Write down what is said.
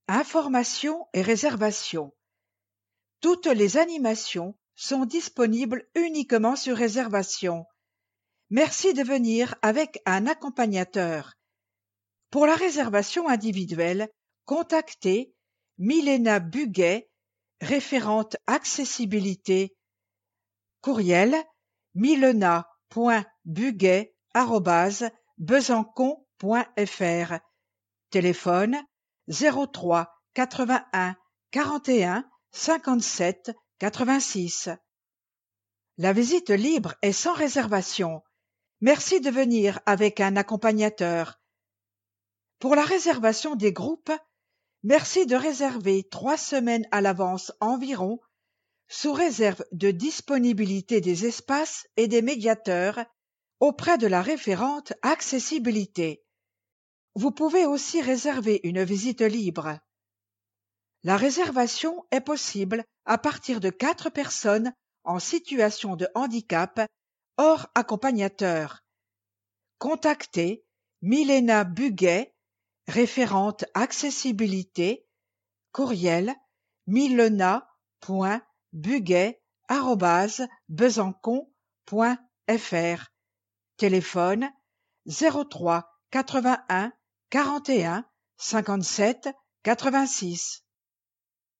Informations et réservations. Toutes les animations sont disponibles uniquement sur réservation. Merci de venir avec un accompagnateur. Pour la réservation individuelle, contactez Milena Buguet, référente accessibilité. Courriel milena.buguet@besançon.fr. Téléphone 03 81 41 57 86. La visite libre est sans réservation. Merci de venir avec un accompagnateur. Pour la réservation des groupes, merci de réserver 3 semaines à l'avance environ, sous réserve de disponibilité des espaces et des médiateurs auprès de la référente accessibilité. Vous pouvez aussi réserver une visite libre. La réservation est possible à partir de 4 personnes en situation de handicap, hors accompagnateur. Contactez Milena Buguet, référente accessibilité. Courriel milena.buguet@besançon.fr. Téléphone 03 81 41 57 86.